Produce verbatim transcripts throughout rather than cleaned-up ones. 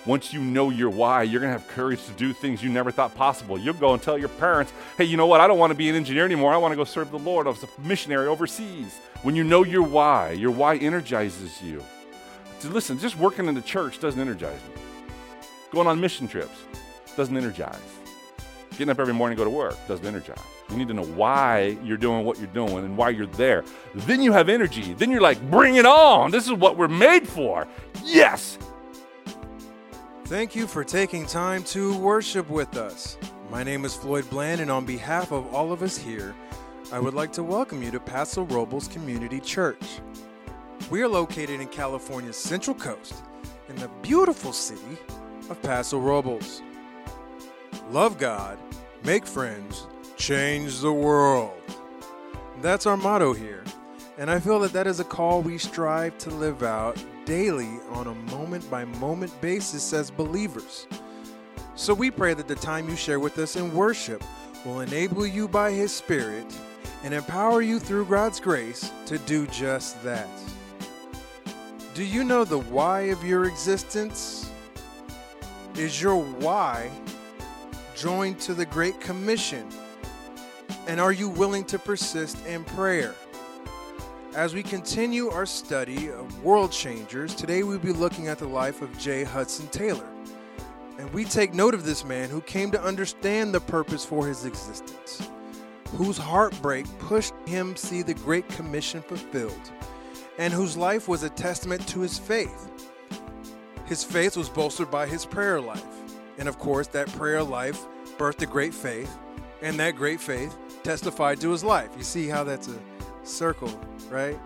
Once you know your why, you're going to have courage to do things you never thought possible. You'll go and tell your parents, hey, you know what? I don't want to be an engineer anymore. I want to go serve the Lord. I was a missionary overseas. When you know your why, your why energizes you. So listen, just working in the church doesn't energize me. Going on mission trips doesn't energize. Getting up every morning to go to work doesn't energize. You need to know why you're doing what you're doing and why you're there. Then you have energy. Then you're like, bring it on. This is what we're made for. Yes. Thank you for taking time to worship with us. My name is Floyd Bland, and on behalf of all of us here, I would like to welcome you to Paso Robles Community Church. We are located in California's Central Coast, in the beautiful city of Paso Robles. Love God, make friends, change the world. That's our motto here, and I feel that that is a call we strive to live out daily on a moment-by-moment basis as believers. So we pray that the time you share with us in worship will enable you by His Spirit and empower you through God's grace to do just that. Do you know the why of your existence? Is your why joined to the Great Commission? And are you willing to persist in prayer? As we continue our study of world changers, today we'll be looking at the life of J. Hudson Taylor. And we take note of this man who came to understand the purpose for his existence, whose heartbreak pushed him see the Great Commission fulfilled, and whose life was a testament to his faith. His faith was bolstered by his prayer life. And of course, that prayer life birthed a great faith, and that great faith testified to his life. You see how that's a circle, right?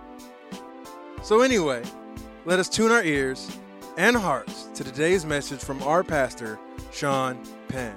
So anyway, let us tune our ears and hearts to today's message from our pastor, Sean Penn.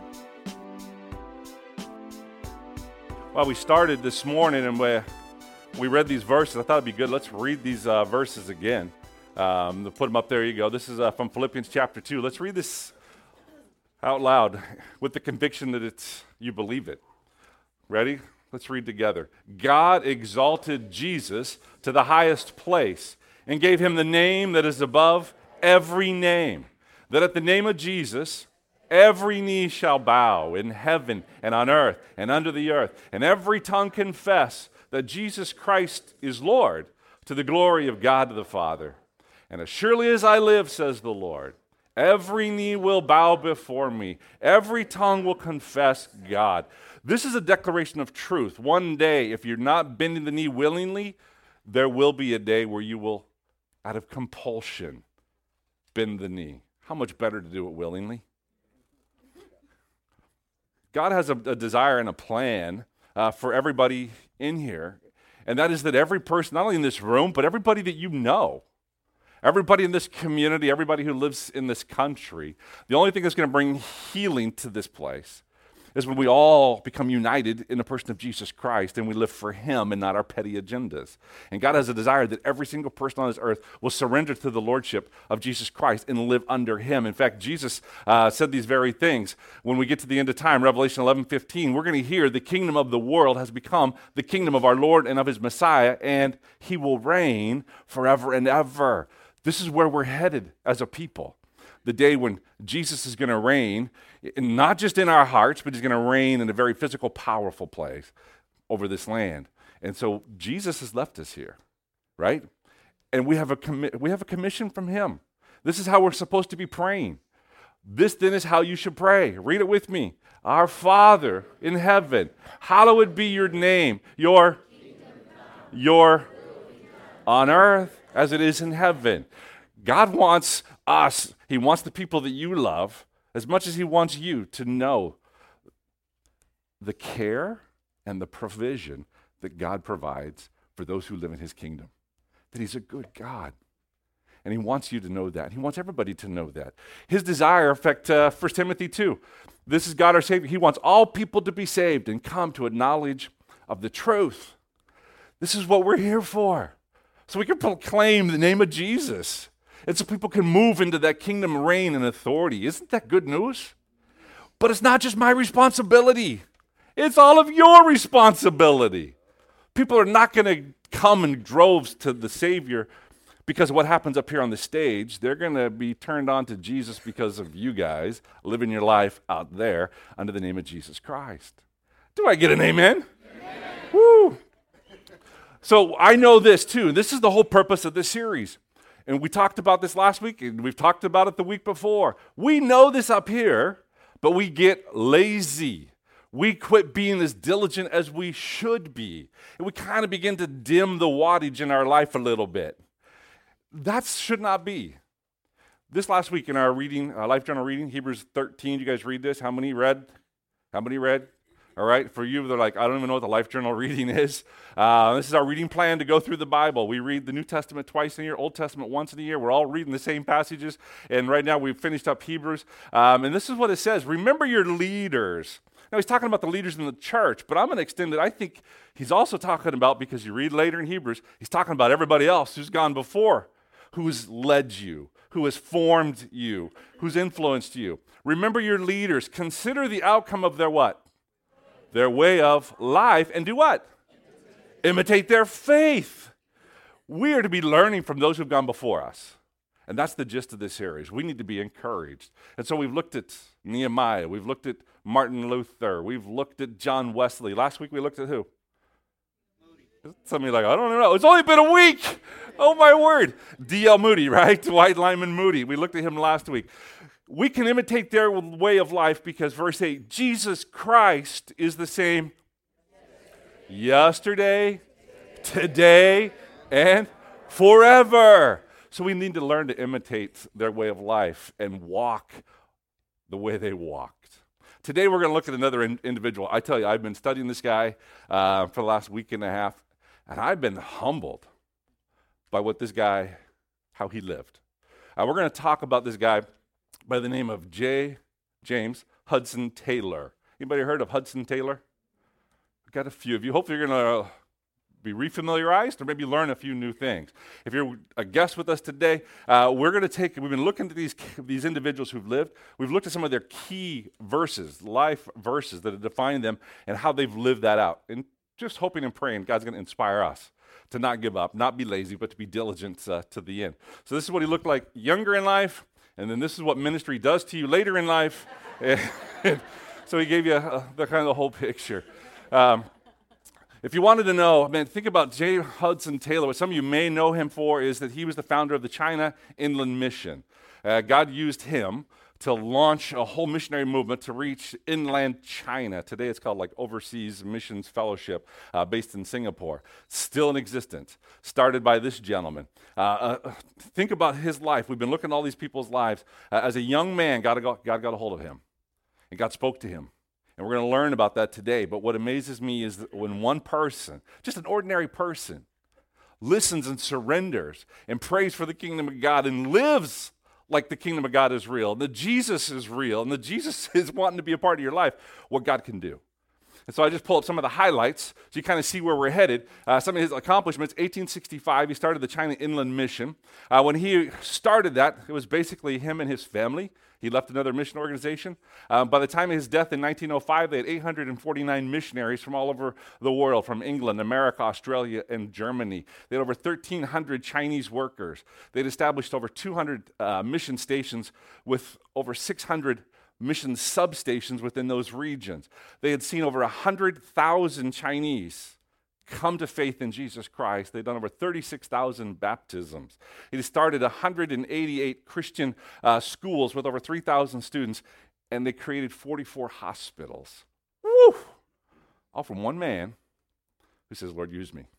Well, we started this morning and we, we read these verses. I thought it'd be good. Let's read these uh, verses again. Um, put them up. There you go. This is uh, from Philippians chapter two. Let's read this out loud with the conviction that it's you believe it. Ready? Let's read together. God exalted Jesus to the highest place and gave him the name that is above every name, that at the name of Jesus every knee shall bow in heaven and on earth and under the earth, and every tongue confess that Jesus Christ is Lord, to the glory of God the Father. And as surely as I live, says the Lord, every knee will bow before me. Every tongue will confess God. This is a declaration of truth. One day, if you're not bending the knee willingly, there will be a day where you will, out of compulsion, bend the knee. How much better to do it willingly? God has a, a desire and a plan uh, for everybody in here, and that is that every person, not only in this room, but everybody that you know, everybody in this community, everybody who lives in this country, the only thing that's going to bring healing to this place is when we all become united in the person of Jesus Christ and we live for Him and not our petty agendas. And God has a desire that every single person on this earth will surrender to the lordship of Jesus Christ and live under Him. In fact, Jesus uh, said these very things. When we get to the end of time, Revelation eleven fifteen, we're going to hear the kingdom of the world has become the kingdom of our Lord and of His Messiah, and He will reign forever and ever. This is where we're headed as a people. The day when Jesus is going to reign, not just in our hearts, but He's going to reign in a very physical, powerful place over this land. And so Jesus has left us here, right? And we have a commi- we have a commission from Him. This is how we're supposed to be praying. This then is how you should pray. Read it with me. Our Father in heaven, hallowed be your name. Your, your on earth as it is in heaven. God wants us, He wants the people that you love, as much as He wants you to know the care and the provision that God provides for those who live in His kingdom. That He's a good God. And He wants you to know that. He wants everybody to know that. His desire, in fact, uh, First Timothy two, this is God our Savior. He wants all people to be saved and come to a knowledge of the truth. This is what we're here for. So we can proclaim the name of Jesus. And so people can move into that kingdom reign and authority. Isn't that good news? But it's not just my responsibility. It's all of your responsibility. People are not going to come in droves to the Savior because of what happens up here on the stage. They're going to be turned on to Jesus because of you guys living your life out there under the name of Jesus Christ. Do I get an amen? Amen. Woo! So I know this too. This is the whole purpose of this series. And we talked about this last week, and we've talked about it the week before. We know this up here, but we get lazy. We quit being as diligent as we should be. And we kind of begin to dim the wattage in our life a little bit. That should not be. This last week in our reading, our Life Journal reading, Hebrews thirteen, you guys read this? How many read? How many read? All right, for you, they're like, I don't even know what the Life Journal reading is. Uh, this is our reading plan to go through the Bible. We read the New Testament twice in a year, Old Testament once in a year. We're all reading the same passages, and right now we've finished up Hebrews. Um, and this is what it says. Remember your leaders. Now, he's talking about the leaders in the church, but I'm going to extend it. I think he's also talking about, because you read later in Hebrews, he's talking about everybody else who's gone before, who's led you, who has formed you, who's influenced you. Remember your leaders. Consider the outcome of their what? Their way of life, and do what? Imitate. Imitate their faith. We are to be learning from those who've gone before us. And that's the gist of this series. We need to be encouraged. And so we've looked at Nehemiah. We've looked at Martin Luther. We've looked at John Wesley. Last week we looked at who? Moody. Some of you are like, I don't know. It's only been a week. Oh, my word. D L Moody, right? Dwight Lyman Moody. We looked at him last week. We can imitate their way of life because verse eight, Jesus Christ is the same yesterday, today, and forever. So we need to learn to imitate their way of life and walk the way they walked. Today we're going to look at another in- individual. I tell you, I've been studying this guy uh, for the last week and a half, and I've been humbled by what this guy, how he lived. Uh, we're going to talk about this guy by the name of J. James Hudson Taylor. Anybody heard of Hudson Taylor? I've got a few of you. Hopefully you're going to be refamiliarized or maybe learn a few new things. If you're a guest with us today, uh, we're going to take, we've been looking at these, these individuals who've lived. We've looked at some of their key verses, life verses that have defined them and how they've lived that out. And just hoping and praying God's going to inspire us to not give up, not be lazy, but to be diligent uh, to the end. So this is what he looked like younger in life. And then this is what ministry does to you later in life. So he gave you a, the kind of the whole picture. Um, if you wanted to know, man, think about J. Hudson Taylor. What some of you may know him for is that he was the founder of the China Inland Mission. Uh, God used him to launch a whole missionary movement to reach inland China. Today it's called like Overseas Missions Fellowship, uh, based in Singapore. Still in existence. Started by this gentleman. Uh, uh, think about his life. We've been looking at all these people's lives. Uh, as a young man, God got, God got a hold of him. And God spoke to him. And we're going to learn about that today. But what amazes me is that when one person, just an ordinary person, listens and surrenders and prays for the kingdom of God and lives like the kingdom of God is real, and that Jesus is real, and that Jesus is wanting to be a part of your life, what God can do. And so I just pull up some of the highlights so you kind of see where we're headed. Uh, some of his accomplishments, eighteen sixty-five, he started the China Inland Mission. Uh, when he started that, it was basically him and his family. He left another mission organization. Um, by the time of his death in nineteen oh five, they had eight hundred forty-nine missionaries from all over the world, from England, America, Australia, and Germany. They had over thirteen hundred Chinese workers. They'd established over two hundred uh, mission stations with over six hundred mission substations within those regions. They had seen over one hundred thousand Chinese come to faith in Jesus Christ. They've done over thirty-six thousand baptisms. He started one hundred eighty-eight Christian uh, schools with over three thousand students, and they created forty-four hospitals. Woo! All from one man who says, Lord, use me.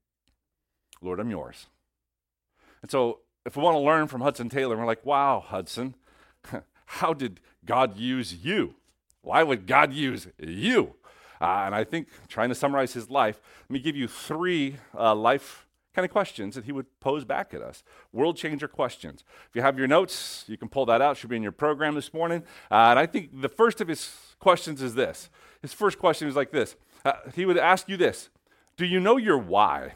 Lord, I'm yours. And so if we want to learn from Hudson Taylor, we're like, wow, Hudson, how did God use you? Why would God use you? Uh, and I think, trying to summarize his life, let me give you three uh, life kind of questions that he would pose back at us. World changer questions. If you have your notes, you can pull that out. Should be in your program this morning. Uh, and I think the first of his questions is this. His first question is like this. Uh, he would ask you this. Do you know your why?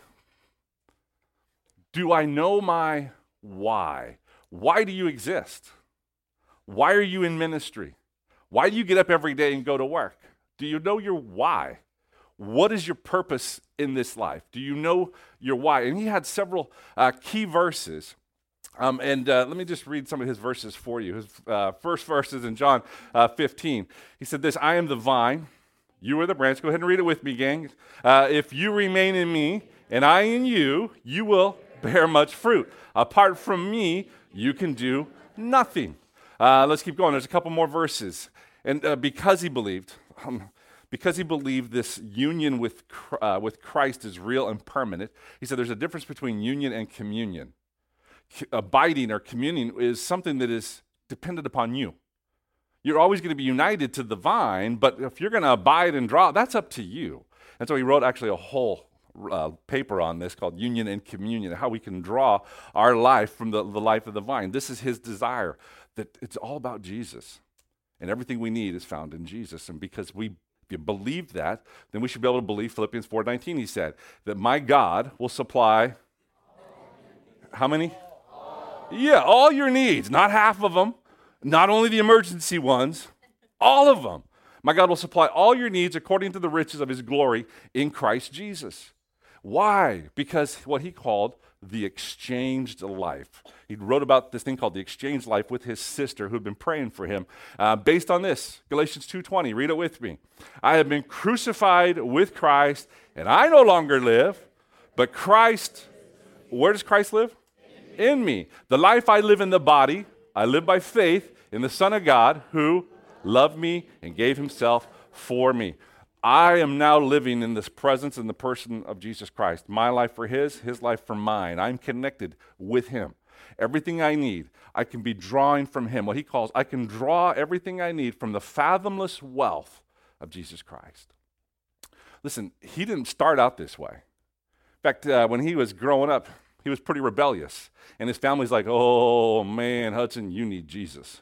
Do I know my why? Why do you exist? Why are you in ministry? Why do you get up every day and go to work? Do you know your why? What is your purpose in this life? Do you know your why? And he had several uh, key verses. Um, and uh, let me just read some of his verses for you. His uh, first verse is in John uh, fifteen. He said this, I am the vine, you are the branch. Go ahead and read it with me, gang. Uh, if you remain in me and I in you, you will bear much fruit. Apart from me, you can do nothing. Uh, let's keep going. There's a couple more verses. And uh, because he believed, um, because he believed this union with, uh, with Christ is real and permanent, he said there's a difference between union and communion. Abiding or communing is something that is dependent upon you. You're always going to be united to the vine, but if you're going to abide and draw, that's up to you. And so he wrote actually a whole uh, paper on this called Union and Communion, how we can draw our life from the, the life of the vine. This is his desire, that it's all about Jesus. And everything we need is found in Jesus. And because we if you believe that, then we should be able to believe Philippians four nineteen, he said, that my God will supply, how many? Yeah, all your needs, not half of them, not only the emergency ones, all of them. My God will supply all your needs according to the riches of his glory in Christ Jesus. Why? Because what he called the exchanged life. He wrote about this thing called the exchanged life with his sister who'd been praying for him. Uh, based on this, Galatians two twenty, read it with me. I have been crucified with Christ, and I no longer live, but Christ, where does Christ live? In me. The life I live in the body, I live by faith in the Son of God who loved me and gave himself for me. I am now living in this presence in the person of Jesus Christ. My life for his, his life for mine. I'm connected with him. Everything I need, I can be drawing from him. What he calls, I can draw everything I need from the fathomless wealth of Jesus Christ. Listen, he didn't start out this way. In fact, uh, when he was growing up, he was pretty rebellious. And his family's like, oh, man, Hudson, you need Jesus.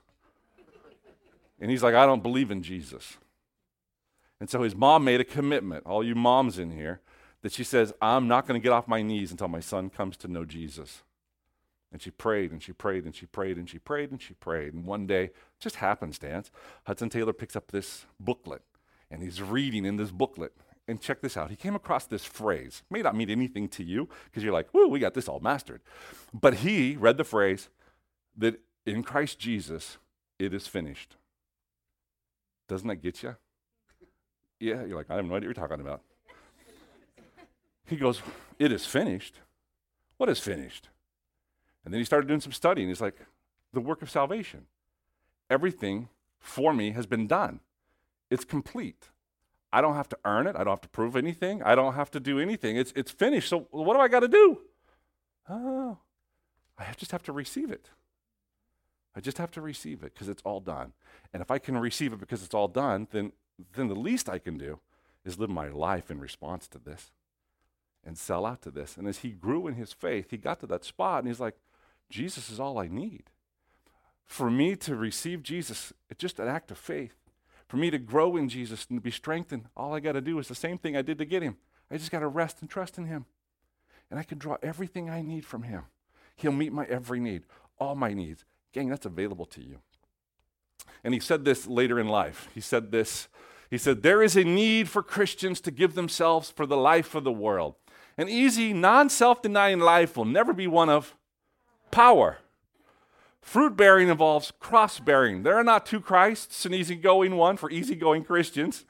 And he's like, I don't believe in Jesus. And so his mom made a commitment, all you moms in here, that she says, I'm not going to get off my knees until my son comes to know Jesus. And she prayed, and she prayed, and she prayed, and she prayed, and she prayed. And one day, just happenstance, Hudson Taylor picks up this booklet, and he's reading in this booklet. And check this out. He came across this phrase. It may not mean anything to you because you're like, woo, we got this all mastered. But he read the phrase that in Christ Jesus, it is finished. Doesn't that get you? Yeah, you're like, I have no idea what you're talking about. He goes, it is finished. What is finished? And then he started doing some studying. He's like, the work of salvation. Everything for me has been done. It's complete. I don't have to earn it. I don't have to prove anything. I don't have to do anything. It's it's finished. So what do I got to do? Oh, I just have to receive it. I just have to receive it because it's all done. And if I can receive it because it's all done, then, then the least I can do is live my life in response to this and sell out to this. And as he grew in his faith, he got to that spot and he's like, Jesus is all I need. For me to receive Jesus, it's just an act of faith. For me to grow in Jesus and to be strengthened, all I got to do is the same thing I did to get him. I just got to rest and trust in him. And I can draw everything I need from him. He'll meet my every need, all my needs. Gang, that's available to you. And he said this later in life. He said this. He said, there is a need for Christians to give themselves for the life of the world. An easy, non-self-denying life will never be one of power. Fruit bearing involves cross bearing. There are not two Christs, an easygoing one for easygoing Christians,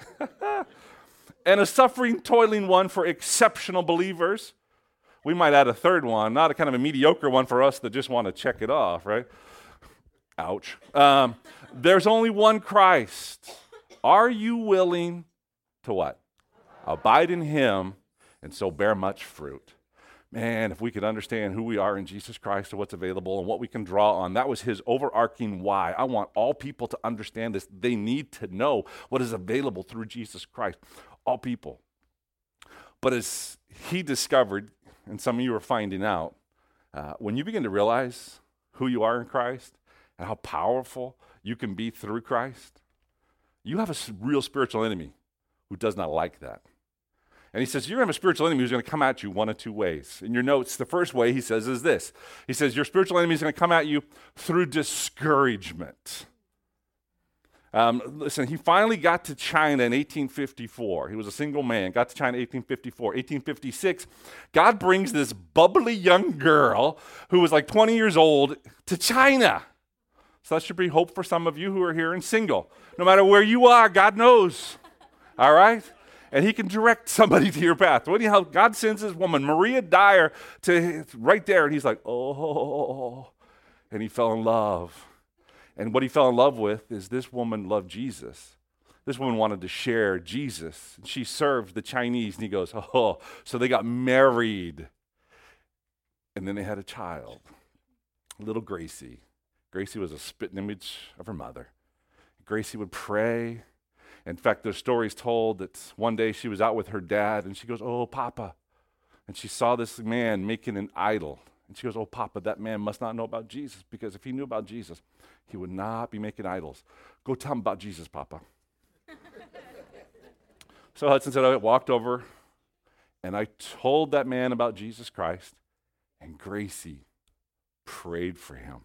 and a suffering, toiling one for exceptional believers. We might add a third one, not a kind of a mediocre one for us that just want to check it off, right? Ouch. Um, there's only one Christ. Are you willing to what? Abide in him and so bear much fruit. Man, if we could understand who we are in Jesus Christ and what's available and what we can draw on, that was his overarching why. I want all people to understand this. They need to know what is available through Jesus Christ. All people. But as he discovered, and some of you are finding out, uh, when you begin to realize who you are in Christ and how powerful you can be through Christ, you have a real spiritual enemy who does not like that. And he says, you're going to have a spiritual enemy who's going to come at you one of two ways. In your notes, the first way he says is this. He says, your spiritual enemy is going to come at you through discouragement. Um, listen, he finally got to China in eighteen fifty-four. He was a single man, got to China in eighteen fifty-four. eighteen fifty-six, God brings this bubbly young girl who was like twenty years old to China. So that should be hope for some of you who are here and single. No matter where you are, God knows. All right? And he can direct somebody to your path. What do you know? God sends this woman, Maria Dyer, to right there, and he's like, oh, and he fell in love. And what he fell in love with is this woman loved Jesus. This woman wanted to share Jesus. She served the Chinese, and he goes, oh, so they got married. And then they had a child, little Gracie. Gracie was a spitting image of her mother. Gracie would pray. In fact, there's stories told that one day she was out with her dad, and she goes, oh, Papa. And she saw this man making an idol. And she goes, oh, Papa, that man must not know about Jesus, because if he knew about Jesus, he would not be making idols. Go tell him about Jesus, Papa. So Hudson said, I walked over, and I told that man about Jesus Christ, and Gracie prayed for him.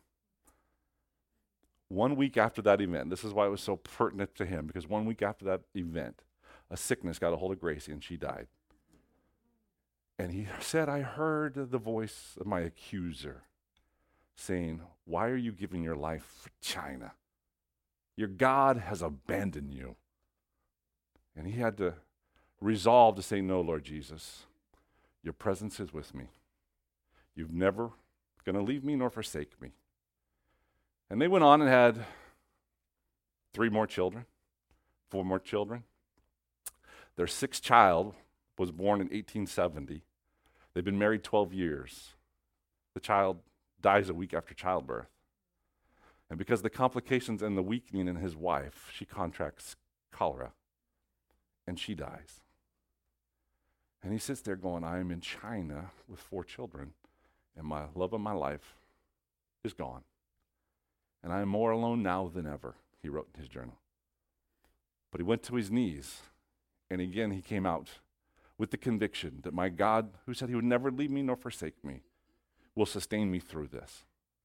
One week after that event, this is why it was so pertinent to him, because one week after that event, a sickness got a hold of Gracie, and she died. And he said, I heard the voice of my accuser saying, why are you giving your life for China? Your God has abandoned you. And he had to resolve to say, no, Lord Jesus, your presence is with me. You've never going to leave me nor forsake me. And they went on and had three more children, four more children. Their sixth child was born in eighteen seventy. They've been married twelve years. The child dies a week after childbirth. And because of the complications and the weakening in his wife, she contracts cholera, and she dies. And he sits there going, I am in China with four children, and my love of my life is gone. And I am more alone now than ever, he wrote in his journal. But he went to his knees, and again he came out with the conviction that my God, who said he would never leave me nor forsake me, will sustain me through this.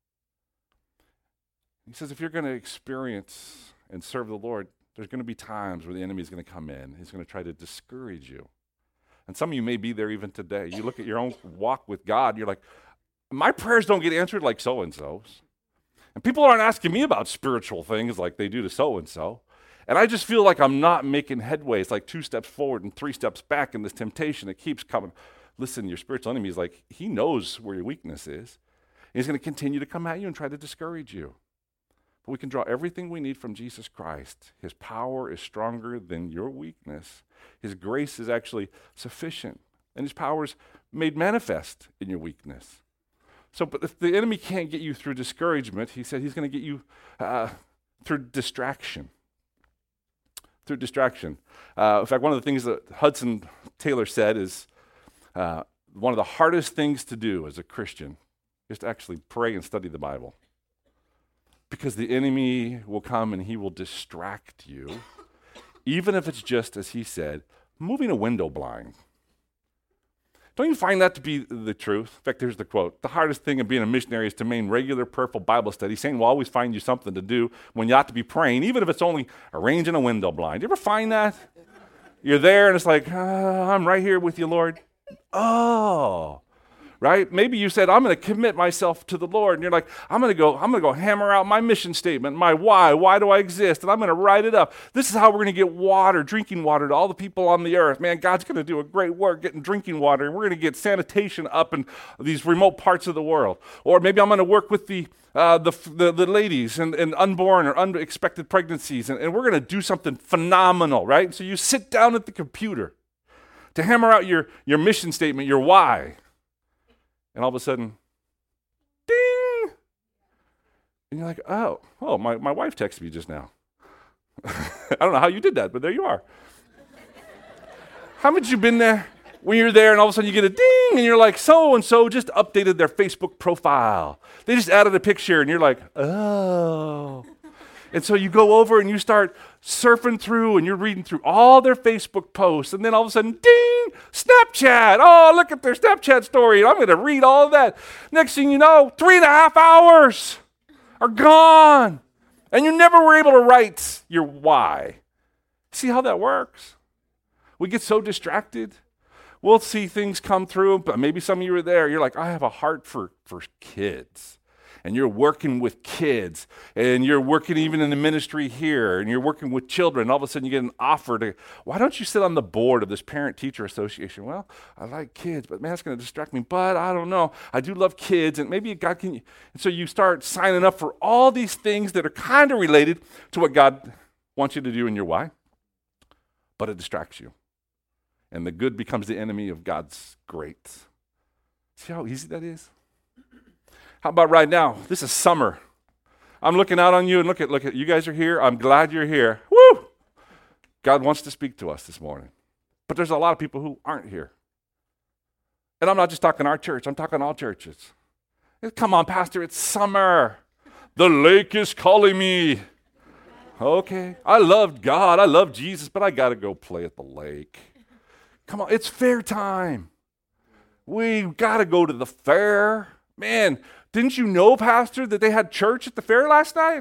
He says, if you're going to experience and serve the Lord, there's going to be times where the enemy is going to come in. He's going to try to discourage you. And some of you may be there even today. You look at your own walk with God, you're like, my prayers don't get answered like so-and-so's. And people aren't asking me about spiritual things like they do to so-and-so. And I just feel like I'm not making headway. It's like two steps forward and three steps back in this temptation that keeps coming. Listen, your spiritual enemy is like, he knows where your weakness is. And he's going to continue to come at you and try to discourage you. But we can draw everything we need from Jesus Christ. His power is stronger than your weakness. His grace is actually sufficient. And his power is made manifest in your weakness. So, but if the enemy can't get you through discouragement, he said he's going to get you uh, through distraction. Through distraction. Uh, in fact, one of the things that Hudson Taylor said is uh, one of the hardest things to do as a Christian is to actually pray and study the Bible. Because the enemy will come and he will distract you, even if it's just, as he said, moving a window blind. Don't you find that to be the truth? In fact, here's the quote. The hardest thing of being a missionary is to maintain regular, prayerful Bible study. Satan will always find you something to do when you ought to be praying, even if it's only arranging a window blind. You ever find that? You're there and it's like, uh, I'm right here with you, Lord. Oh, right? Maybe you said, I'm going to commit myself to the Lord. And you're like, I'm going to go, I'm going to go hammer out my mission statement, my why, why do I exist? And I'm going to write it up. This is how we're going to get water, drinking water to all the people on the earth. Man, God's going to do a great work getting drinking water. And we're going to get sanitation up in these remote parts of the world. Or maybe I'm going to work with the uh, the, the, the ladies and, and unborn or unexpected pregnancies. And, and we're going to do something phenomenal, right? So you sit down at the computer to hammer out your, your mission statement, your why. And all of a sudden, ding! And you're like, oh, oh, my, my wife texted me just now. I don't know how you did that, but there you are. How much you been there when you're there and all of a sudden you get a ding and you're like, so-and-so just updated their Facebook profile. They just added a picture and you're like, oh. And so you go over and you start surfing through and you're reading through all their Facebook posts. And then all of a sudden, ding, Snapchat. Oh, look at their Snapchat story. I'm going to read all of that. Next thing you know, three and a half hours are gone. And you never were able to write your why. See how that works? We get so distracted. We'll see things come through, but maybe some of you are there. You're like, I have a heart for, for kids. And you're working with kids, and you're working even in the ministry here, and you're working with children. All of a sudden, you get an offer to, why don't you sit on the board of this parent-teacher association? Well, I like kids, but man, it's going to distract me. But I don't know. I do love kids, and maybe God can. And so you start signing up for all these things that are kind of related to what God wants you to do in your why, but it distracts you. And the good becomes the enemy of God's great. See how easy that is? How about right now? This is summer. I'm looking out on you and look at, look at, you guys are here. I'm glad you're here. Woo! God wants to speak to us this morning. But there's a lot of people who aren't here. And I'm not just talking our church. I'm talking all churches. Come on, Pastor, it's summer. The lake is calling me. Okay. I love God. I love Jesus, but I got to go play at the lake. Come on, it's fair time. We got to go to the fair. Man, didn't you know, Pastor, that they had church at the fair last night?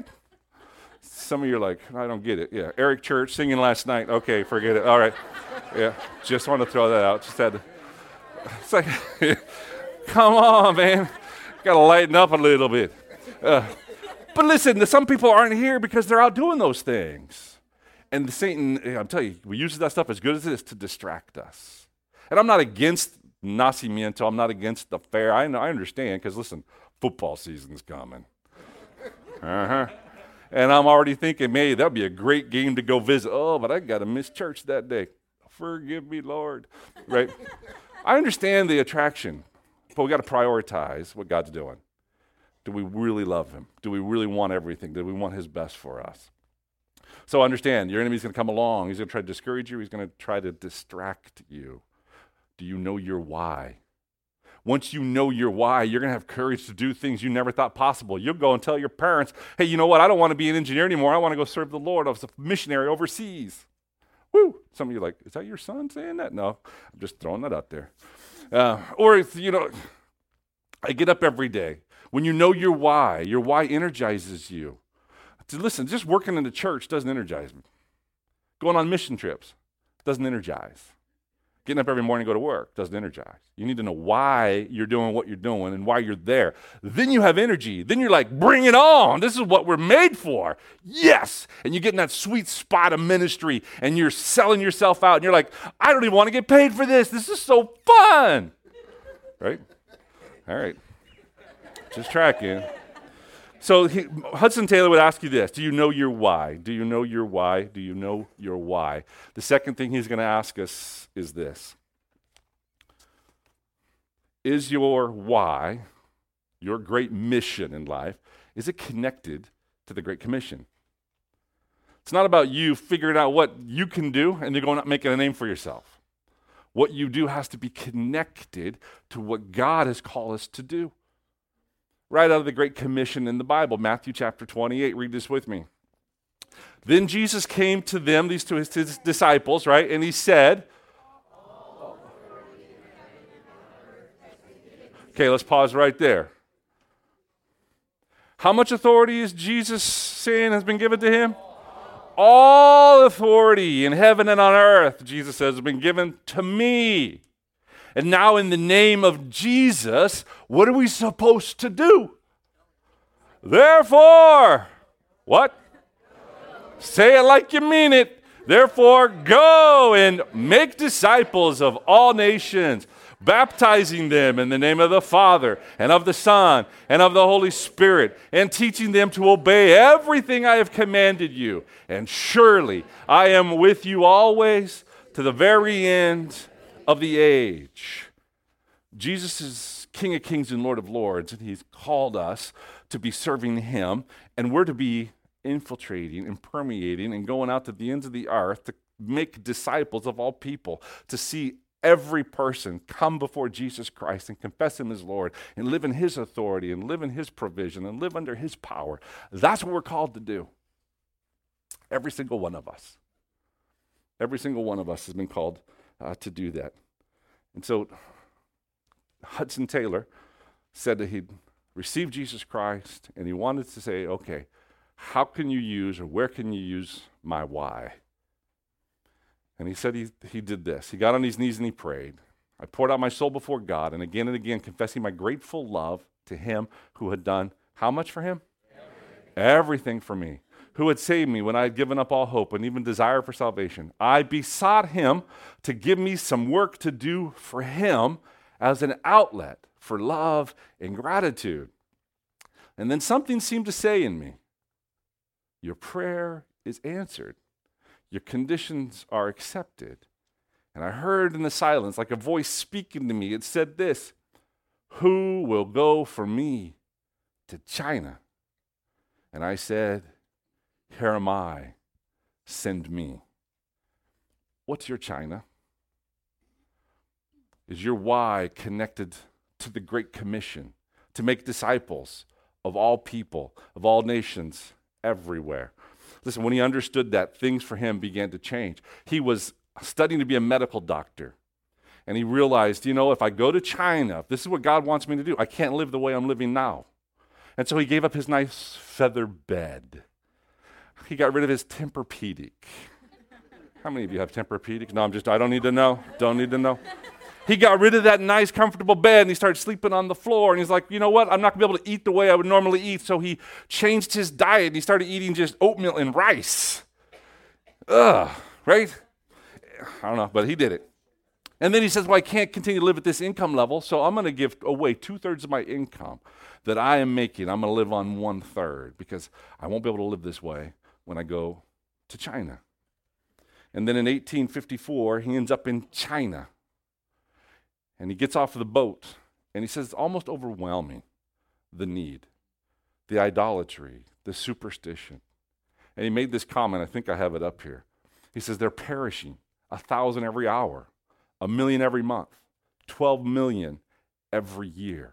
Some of you are like, I don't get it. Yeah, Eric Church singing last night. Okay, forget it. All right. Yeah, just want to throw that out. Just had to. It's like, come on, man. Got to lighten up a little bit. Uh, but listen, some people aren't here because they're out doing those things. And Satan, I'm telling you, we use that stuff as good as it is to distract us. And I'm not against nacimiento. I'm not against the fair. I know, I understand, because listen, football season's coming. Uh-huh. And I'm already thinking, maybe that'd be a great game to go visit. Oh, but I got to miss church that day. Forgive me, Lord. Right? I understand the attraction, but we got to prioritize what God's doing. Do we really love him? Do we really want everything? Do we want his best for us? So understand, your enemy's going to come along. He's going to try to discourage you. He's going to try to distract you. Do you know your why? Once you know your why, you're going to have courage to do things you never thought possible. You'll go and tell your parents, hey, you know what? I don't want to be an engineer anymore. I want to go serve the Lord. I was a missionary overseas. Woo! Some of you are like, is that your son saying that? No, I'm just throwing that out there. Uh, or, if, you know, I get up every day. When you know your why, your why energizes you. To listen, just working in the church doesn't energize me. Going on mission trips doesn't energize. Getting up every morning to go to work doesn't energize. You need to know why you're doing what you're doing and why you're there. Then you have energy. Then you're like, bring it on. This is what we're made for. Yes. And you get in that sweet spot of ministry and you're selling yourself out. And you're like, I don't even want to get paid for this. This is so fun. Right? All right. Just tracking. So he, Hudson Taylor would ask you this. Do you know your why? Do you know your why? Do you know your why? The second thing he's going to ask us is this. Is your why, your great mission in life, is it connected to the Great Commission? It's not about you figuring out what you can do and you're going out making a name for yourself. What you do has to be connected to what God has called us to do. Right out of the Great Commission in the Bible, Matthew chapter twenty-eight. Read this with me. Then Jesus came to them, these to his, his disciples, right? And he said, okay, let's pause right there. How much authority is Jesus saying has been given to him? All authority in heaven and on earth, Jesus says, has been given to me. And now in the name of Jesus, what are we supposed to do? Therefore, what? Say it like you mean it. Therefore, go and make disciples of all nations, baptizing them in the name of the Father and of the Son and of the Holy Spirit, and teaching them to obey everything I have commanded you. And surely I am with you always to the very end of the age. Jesus is King of Kings and Lord of Lords, and he's called us to be serving him, and we're to be infiltrating and permeating and going out to the ends of the earth to make disciples of all people, to see every person come before Jesus Christ and confess him as Lord and live in his authority and live in his provision and live under his power. That's what we're called to do. Every single one of us. Every single one of us has been called Uh, to do that. And so Hudson Taylor said that he'd received Jesus Christ and he wanted to say, okay, how can you use or where can you use my why? And he said he, he did this. He got on his knees and he prayed. I poured out my soul before God, and again and again confessing my grateful love to him who had done how much for him? Everything, Everything for me. Who had saved me when I had given up all hope and even desire for salvation. I besought him to give me some work to do for him as an outlet for love and gratitude. And then something seemed to say in me, your prayer is answered. Your conditions are accepted. And I heard in the silence, like a voice speaking to me, it said this, who will go for me to China? And I said, here am I, send me. What's your China? Is your why connected to the Great Commission to make disciples of all people, of all nations, everywhere? Listen, when he understood that, things for him began to change. He was studying to be a medical doctor, and he realized, you know, if I go to China, if this is what God wants me to do, I can't live the way I'm living now. And so he gave up his nice feather bed. He got rid of his Tempur-Pedic. How many of you have Tempur-Pedics? No, I'm just, I don't need to know. Don't need to know. He got rid of that nice, comfortable bed, and he started sleeping on the floor. And he's like, you know what? I'm not going to be able to eat the way I would normally eat. So he changed his diet, and he started eating just oatmeal and rice. Ugh, right? I don't know, but he did it. And then he says, well, I can't continue to live at this income level, so I'm going to give away two-thirds of my income that I am making. I'm going to live on one-third because I won't be able to live this way when I go to China. And then in eighteen fifty-four, he ends up in China. And he gets off of the boat, and he says it's almost overwhelming, the need, the idolatry, the superstition. And he made this comment, I think I have it up here. He says they're perishing, a thousand every hour, a million every month, twelve million every year.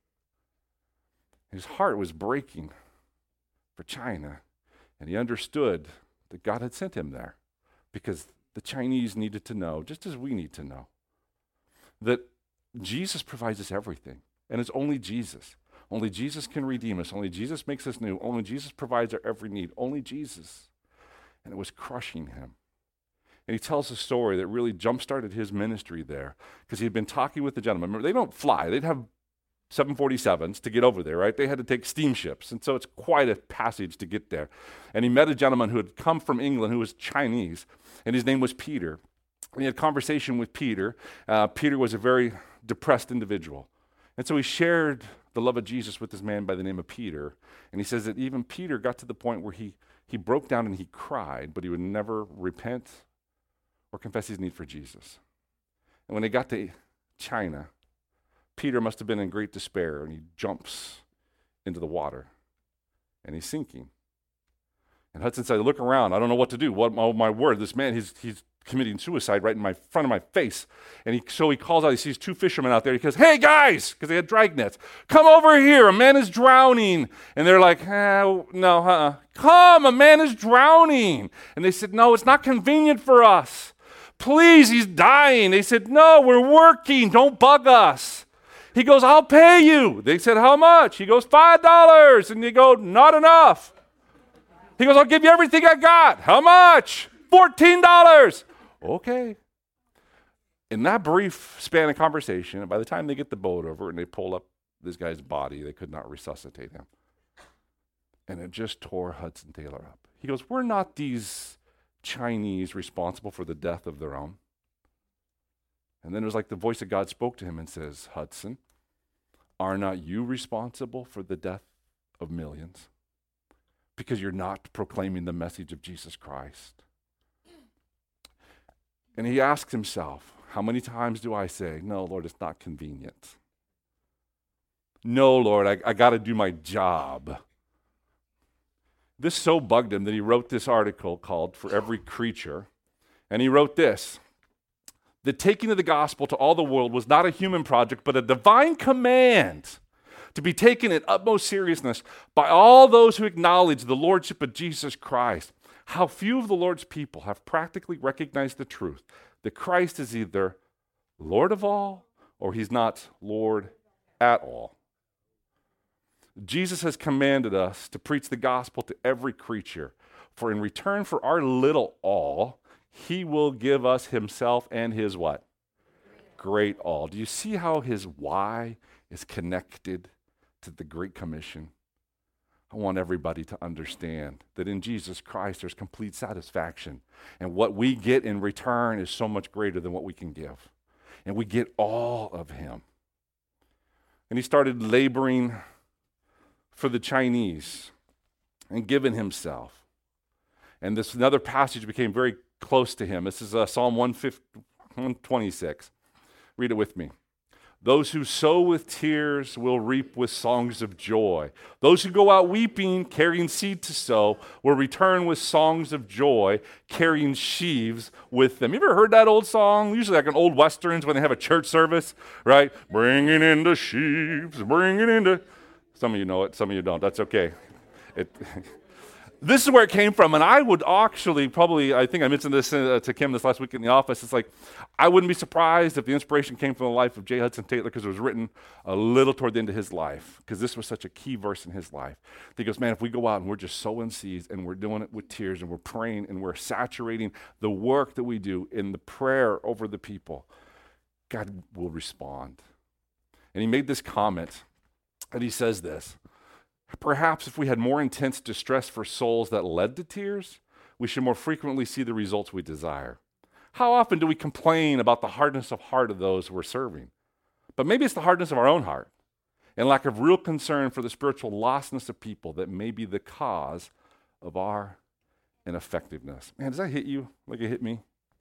His heart was breaking for China, and he understood that God had sent him there because the Chinese needed to know, just as we need to know, that Jesus provides us everything, and it's only Jesus. Only Jesus can redeem us. Only Jesus makes us new. Only Jesus provides our every need. Only Jesus. And it was crushing him. And he tells a story that really jump-started his ministry there because he had been talking with the gentleman. Remember, they don't fly. They'd have seven forty-sevens to get over there, right? They had to take steamships, and so it's quite a passage to get there. And he met a gentleman who had come from England who was Chinese, and his name was Peter. And he had a conversation with Peter. Uh, Peter was a very depressed individual. And so he shared the love of Jesus with this man by the name of Peter. And he says that even Peter got to the point where he, he broke down and he cried, but he would never repent or confess his need for Jesus. And when they got to China, Peter must have been in great despair, and he jumps into the water, and he's sinking. And Hudson said, look around. I don't know what to do. What, oh, my word, this man, he's, he's committing suicide right in my front of my face. And he, so he calls out, he sees two fishermen out there. He goes, hey, guys, because they had drag nets, come over here. A man is drowning. And they're like, eh, no, uh-uh. Come, a man is drowning. And they said, no, it's not convenient for us. Please, he's dying. They said, no, we're working. Don't bug us. He goes, I'll pay you. They said, how much? He goes, five dollars. And they go, not enough. He goes, I'll give you everything I got. How much? fourteen dollars. Okay. In that brief span of conversation, and by the time they get the boat over and they pull up this guy's body, they could not resuscitate him. And it just tore Hudson Taylor up. He goes, were not these Chinese responsible for the death of their own? And then it was like the voice of God spoke to him and says, Hudson, are not you responsible for the death of millions? Because you're not proclaiming the message of Jesus Christ. And he asks himself, how many times do I say, no, Lord, it's not convenient. No, Lord, I, I got to do my job. This so bugged him that he wrote this article called For Every Creature. And he wrote this: the taking of the gospel to all the world was not a human project, but a divine command to be taken in utmost seriousness by all those who acknowledge the lordship of Jesus Christ. How few of the Lord's people have practically recognized the truth that Christ is either Lord of all or he's not Lord at all. Jesus has commanded us to preach the gospel to every creature, for in return for our little all, he will give us himself and his what? Great all. Do you see how his why is connected to the Great Commission? I want everybody to understand that in Jesus Christ there's complete satisfaction. And what we get in return is so much greater than what we can give. And we get all of him. And he started laboring for the Chinese and giving himself. And this another passage became very close to him. This is uh, Psalm one twenty-six. Read it with me. Those who sow with tears will reap with songs of joy. Those who go out weeping, carrying seed to sow, will return with songs of joy, carrying sheaves with them. You ever heard that old song? Usually like in old westerns when they have a church service, right? Bringing in the sheaves, bringing in the... Some of you know it, some of you don't. That's okay. It... This is where it came from, and I would actually probably, I think I mentioned this uh, to Kim this last week in the office, it's like, I wouldn't be surprised if the inspiration came from the life of J. Hudson Taylor, because it was written a little toward the end of his life, because this was such a key verse in his life. He goes, man, if we go out and we're just sowing seeds, and we're doing it with tears, and we're praying, and we're saturating the work that we do in the prayer over the people, God will respond. And he made this comment, and he says this, perhaps if we had more intense distress for souls that led to tears, we should more frequently see the results we desire. How often do we complain about the hardness of heart of those we're serving? But maybe it's the hardness of our own heart and lack of real concern for the spiritual lostness of people that may be the cause of our ineffectiveness. Man, does that hit you like it hit me?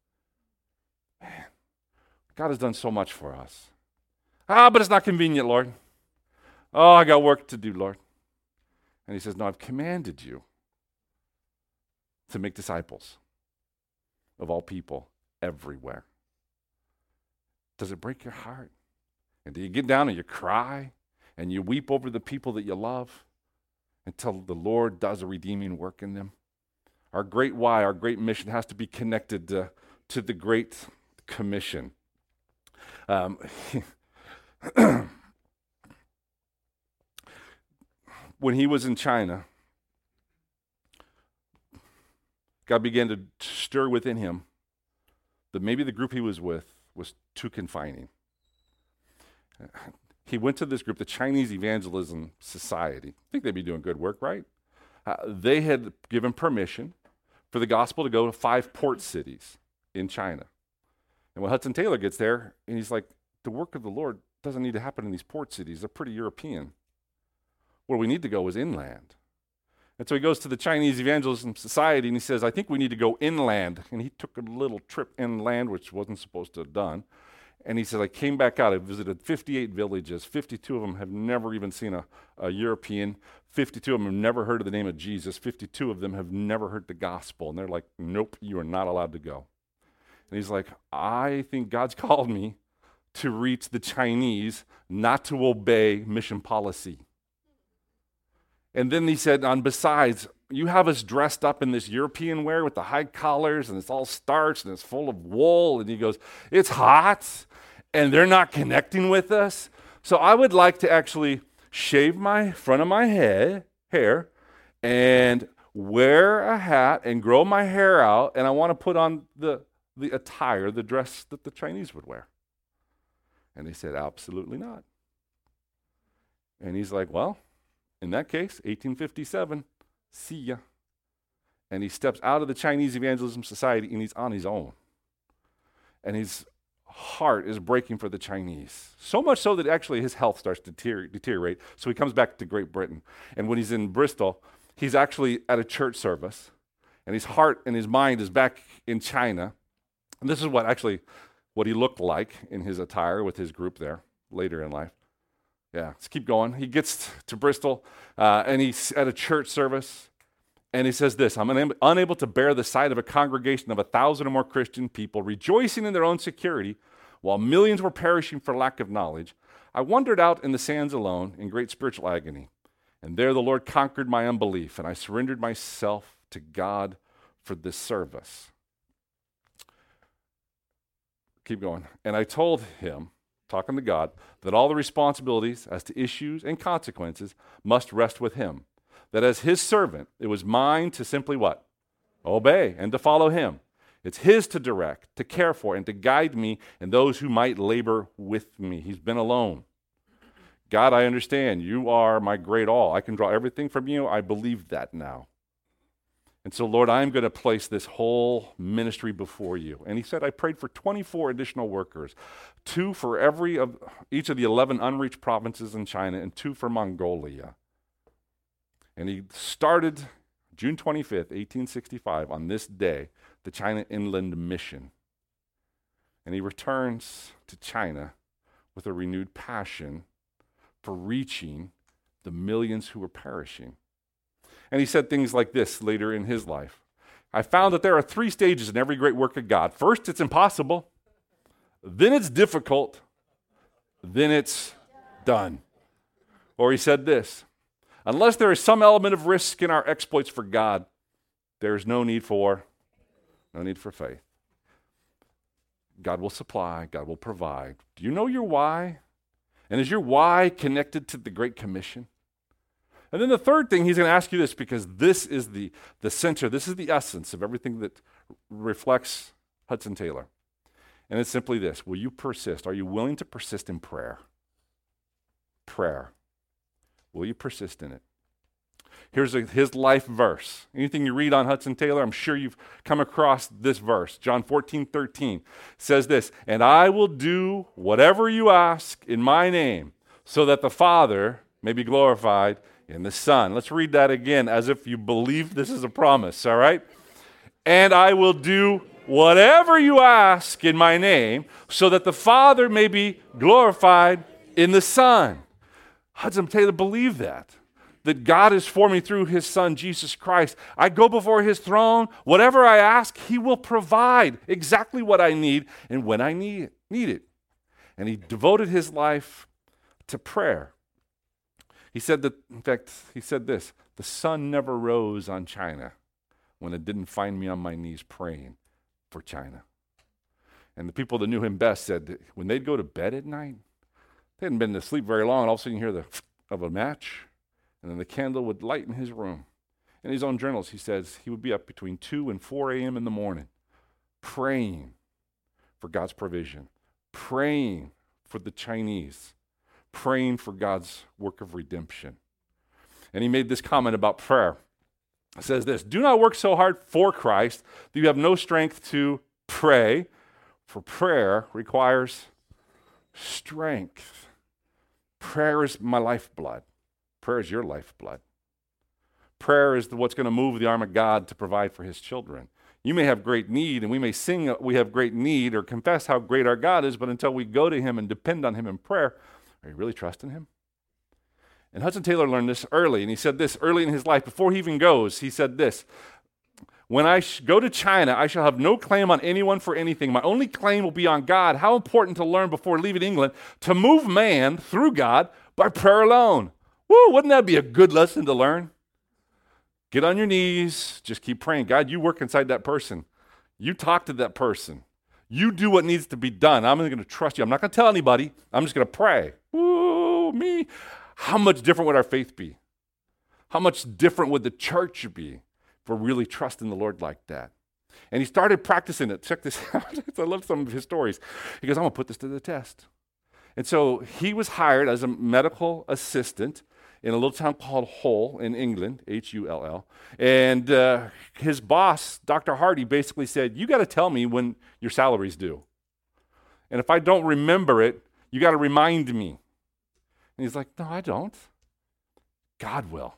Man, God has done so much for us. Ah, but it's not convenient, Lord. Oh, I got work to do, Lord. And he says, no, I've commanded you to make disciples of all people everywhere. Does it break your heart? And do you get down and you cry and you weep over the people that you love until the Lord does a redeeming work in them? Our great why, our great mission has to be connected to, to the Great Commission. Um, When he was in China, God began to stir within him that maybe the group he was with was too confining. He went to this group, the Chinese Evangelism Society. I think they'd be doing good work, right? Uh, they had given permission for the gospel to go to five port cities in China. And when Hudson Taylor gets there, and he's like, the work of the Lord doesn't need to happen in these port cities. They're pretty European. Where we need to go is inland. And so he goes to the Chinese Evangelism Society and he says, I think we need to go inland. And he took a little trip inland, which wasn't supposed to have done. And he says, I came back out. I visited fifty-eight villages. fifty-two of them have never even seen a, a European. fifty-two of them have never heard of the name of Jesus. fifty-two of them have never heard the gospel. And they're like, nope, you are not allowed to go. And he's like, I think God's called me to reach the Chinese, not to obey mission policy. And then he said, and besides, you have us dressed up in this European wear with the high collars, and it's all starched, and it's full of wool. And he goes, it's hot, and they're not connecting with us. So I would like to actually shave my front of my head, hair, and wear a hat, and grow my hair out, and I want to put on the, the attire, the dress that the Chinese would wear. And they said, absolutely not. And he's like, well, in that case, eighteen fifty-seven, see ya. And he steps out of the Chinese Evangelism Society and he's on his own. And his heart is breaking for the Chinese. So much so that actually his health starts to deter- deteriorate. So he comes back to Great Britain. And when he's in Bristol, he's actually at a church service. And his heart and his mind is back in China. And this is what actually what he looked like in his attire with his group there later in life. Yeah, let's keep going. He gets to Bristol, uh, and he's at a church service, and he says this, I'm unab- unable to bear the sight of a congregation of a thousand or more Christian people rejoicing in their own security while millions were perishing for lack of knowledge. I wandered out in the sands alone in great spiritual agony, and there the Lord conquered my unbelief, and I surrendered myself to God for this service. Keep going. And I told him, talking to God, that all the responsibilities as to issues and consequences must rest with him. That as his servant, it was mine to simply what? Obey and to follow him. It's his to direct, to care for, and to guide me and those who might labor with me. He's been alone. God, I understand. You are my great all. I can draw everything from you. I believe that now. And so, Lord, I'm going to place this whole ministry before you. And he said, I prayed for twenty-four additional workers, two for every of each of the eleven unreached provinces in China and two for Mongolia. And he started June twenty-fifth, eighteen sixty-five, on this day, the China Inland Mission. And he returns to China with a renewed passion for reaching the millions who were perishing. And he said things like this later in his life. I found that there are three stages in every great work of God. First, it's impossible. Then it's difficult. Then it's done. Or he said this, unless there is some element of risk in our exploits for God, there is no need for, no need for faith. God will supply. God will provide. Do you know your why? And is your why connected to the Great Commission? And then the third thing, he's going to ask you this, because this is the, the center, this is the essence of everything that reflects Hudson Taylor. And it's simply this, will you persist? Are you willing to persist in prayer? Prayer. Will you persist in it? Here's a, his life verse. Anything you read on Hudson Taylor, I'm sure you've come across this verse. John fourteen thirteen says this, and I will do whatever you ask in my name, so that the Father may be glorified in the Son. Let's read that again as if you believe this is a promise, all right? And I will do whatever you ask in my name, so that the Father may be glorified in the Son. Hudson Taylor believed that, that God is for me through his Son, Jesus Christ. I go before his throne. Whatever I ask, he will provide exactly what I need and when I need it. Need it. And he devoted his life to prayer. He said that, in fact, he said this, the sun never rose on China when it didn't find me on my knees praying for China. And the people that knew him best said that when they'd go to bed at night, they hadn't been to sleep very long, and all of a sudden you hear the of a match, and then the candle would light in his room. In his own journals, he says he would be up between two and four a.m. in the morning, praying for God's provision, praying for the Chinese, praying for God's work of redemption. And he made this comment about prayer. It says this, do not work so hard for Christ that you have no strength to pray, for prayer requires strength. Prayer is my lifeblood. Prayer is your lifeblood. Prayer is the, what's going to move the arm of God to provide for his children. You may have great need, and we may sing we have great need or confess how great our God is, but until we go to him and depend on him in prayer, are you really trusting him? And Hudson Taylor learned this early, and he said this early in his life. Before he even goes, he said this, when I sh- go to China, I shall have no claim on anyone for anything. My only claim will be on God. How important to learn before leaving England to move man through God by prayer alone. Woo, wouldn't that be a good lesson to learn? Get on your knees, just keep praying. God, you work inside that person. You talk to that person. You do what needs to be done. I'm going to trust you. I'm not going to tell anybody. I'm just going to pray. Woo, me. How much different would our faith be? How much different would the church be if we're really trusting the Lord like that? And he started practicing it. Check this out. I love some of his stories. He goes, I'm going to put this to the test. And so he was hired as a medical assistant in a little town called Hull in England, H U L L. And uh, his boss, Doctor Hardy, basically said, you got to tell me when your salary's due. And if I don't remember it, you got to remind me. And he's like, no, I don't. God will.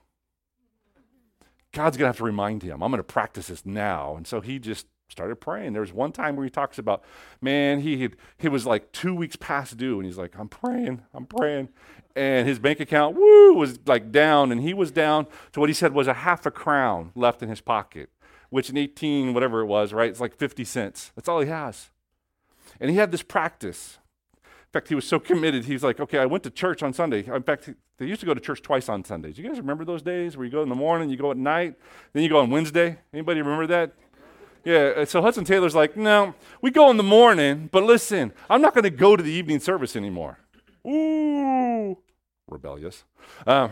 God's going to have to remind him. I'm going to practice this now. And so he just started praying. There was one time where he talks about, man, he had, he was like two weeks past due, and he's like, I'm praying, I'm praying. And his bank account, woo, was like down, and he was down to what he said was a half a crown left in his pocket, which in eighteen, whatever it was, right, it's like fifty cents. That's all he has. And he had this practice. In fact, he was so committed, he's like, okay, I went to church on Sunday. In fact, they used to go to church twice on Sundays. You guys remember those days where you go in the morning, you go at night, then you go on Wednesday? Anybody remember that? Yeah, so Hudson Taylor's like, no, we go in the morning, but listen, I'm not going to go to the evening service anymore. Ooh, rebellious. Um,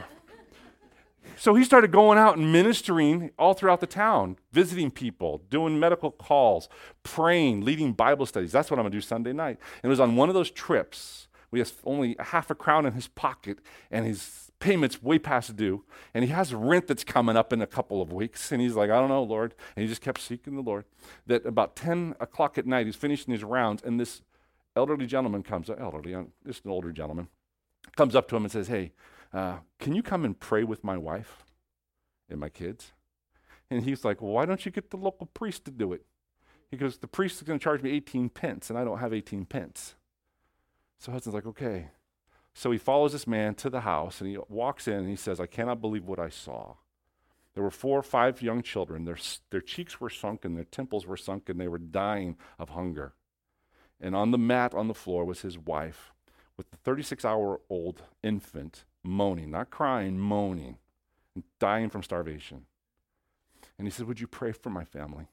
so he started going out and ministering all throughout the town, visiting people, doing medical calls, praying, leading Bible studies. That's what I'm going to do Sunday night. And it was on one of those trips. We have only a half a crown in his pocket, and his payment's way past due, and he has rent that's coming up in a couple of weeks, and he's like, I don't know, Lord. And he just kept seeking the Lord. That about ten o'clock at night, he's finishing his rounds, and this elderly gentleman comes, elderly, just an older gentleman, comes up to him and says, hey, uh, can you come and pray with my wife and my kids? And he's like, well, why don't you get the local priest to do it? He goes, the priest is going to charge me eighteen pence, and I don't have eighteen pence. So Hudson's like, okay. So he follows this man to the house, and he walks in, and he says, I cannot believe what I saw. There were four or five young children. Their, their cheeks were sunken, their temples were sunken, they were dying of hunger. And on the mat on the floor was his wife with the thirty-six-hour-old infant moaning, not crying, moaning, and dying from starvation. And he said, would you pray for my family?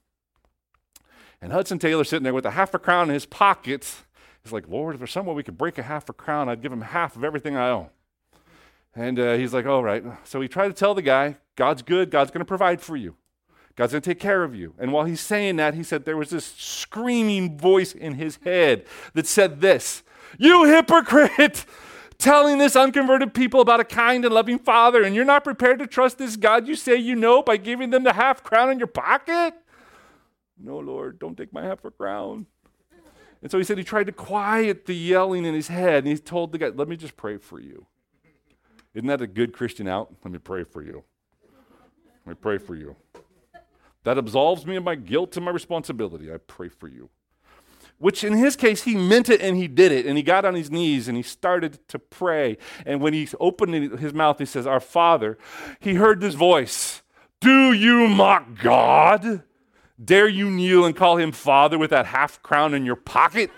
And Hudson Taylor sitting there with a half a crown in his pocket. He's like, Lord, if there's some way we could break a half a crown, I'd give him half of everything I own. And uh, he's like, all right. So he tried to tell the guy, God's good. God's going to provide for you. God's going to take care of you. And while he's saying that, he said there was this screaming voice in his head that said this, you hypocrite, telling this unconverted people about a kind and loving Father, and you're not prepared to trust this God you say you know by giving them the half crown in your pocket? No, Lord, don't take my half a crown. And so he said he tried to quiet the yelling in his head, and he told the guy, let me just pray for you. Isn't that a good Christian out? Let me pray for you. Let me pray for you. That absolves me of my guilt and my responsibility. I pray for you. Which in his case, he meant it and he did it. And he got on his knees and he started to pray. And when he opened his mouth, he says, Our Father, he heard this voice. Do you mock God? Dare you kneel and call him Father with that half crown in your pocket?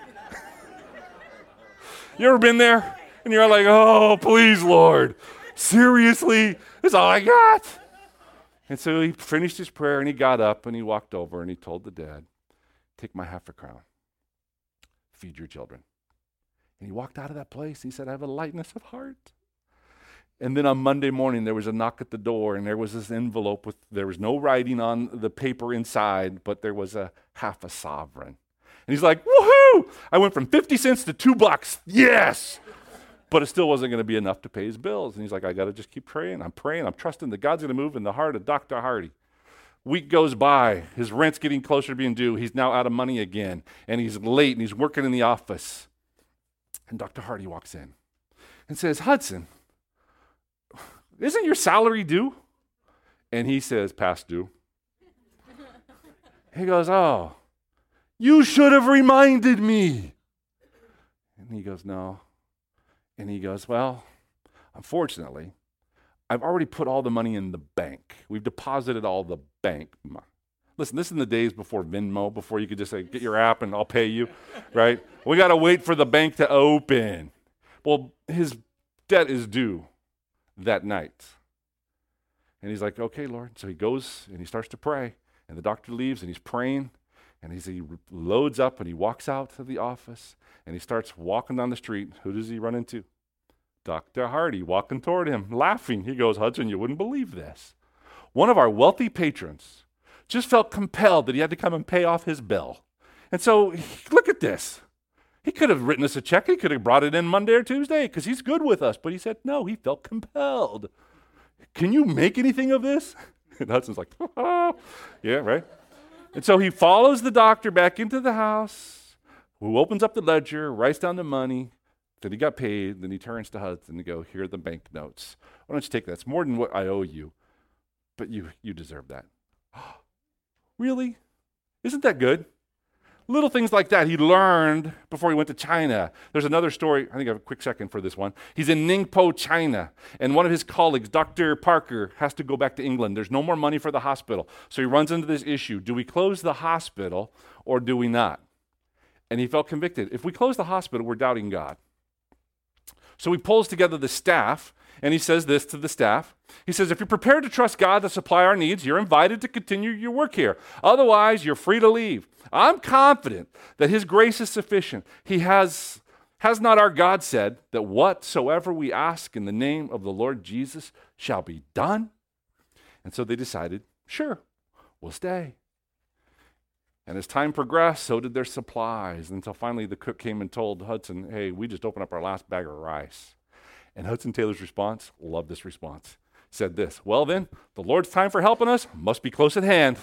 You ever been there? And you're like, oh, please, Lord. Seriously? That's all I got. And so he finished his prayer and he got up and he walked over and he told the dad, take my half a crown. Feed your children. And he walked out of that place. He said, I have a lightness of heart. And then on Monday morning, there was a knock at the door, and there was this envelope with, there was no writing on the paper inside, but there was a half a sovereign. And he's like, woohoo! I went from fifty cents to two bucks. Yes! But it still wasn't going to be enough to pay his bills. And he's like, I got to just keep praying. I'm praying. I'm trusting that God's going to move in the heart of Doctor Hardy. Week goes by. His rent's getting closer to being due. He's now out of money again. And he's late, and he's working in the office. And Doctor Hardy walks in and says, Hudson, isn't your salary due? And he says, past due. He goes, oh, you should have reminded me. And he goes, no. And he goes, well, unfortunately, I've already put all the money in the bank. We've deposited all the bank. Listen, this is in the days before Venmo, before you could just say, get your app and I'll pay you, right? We got to wait for the bank to open. Well, his debt is due that night. And he's like, okay, Lord. So he goes and he starts to pray. And the doctor leaves and he's praying. And he's, he loads up and he walks out to the office. And he starts walking down the street. Who does he run into? Doctor Hardy walking toward him, laughing. He goes, Hudson, you wouldn't believe this. One of our wealthy patrons just felt compelled that he had to come and pay off his bill. And so, he, look at this. He could have written us a check. He could have brought it in Monday or Tuesday because he's good with us. But he said, no, he felt compelled. Can you make anything of this? And Hudson's like, oh. Yeah, right? And so he follows the doctor back into the house, who opens up the ledger, writes down the money that he got paid. Then he turns to Hudson and go, here are the bank notes. Why don't you take that? It's more than what I owe you, but you, you deserve that. Really? Isn't that good? Little things like that he learned before he went to China. There's another story. I think I have a quick second for this one. He's in Ningpo, China, and one of his colleagues, Doctor Parker, has to go back to England. There's no more money for the hospital. So he runs into this issue. Do we close the hospital or do we not? And he felt convicted. If we close the hospital, we're doubting God. So he pulls together the staff And he says this to the staff. He says, if you're prepared to trust God to supply our needs, you're invited to continue your work here. Otherwise, you're free to leave. I'm confident that his grace is sufficient. He has, has not our God said that whatsoever we ask in the name of the Lord Jesus shall be done? And so they decided, sure, we'll stay. And as time progressed, so did their supplies, until finally the cook came and told Hudson, hey, we just opened up our last bag of rice. And Hudson Taylor's response, love this response, said this, well then, the Lord's time for helping us must be close at hand.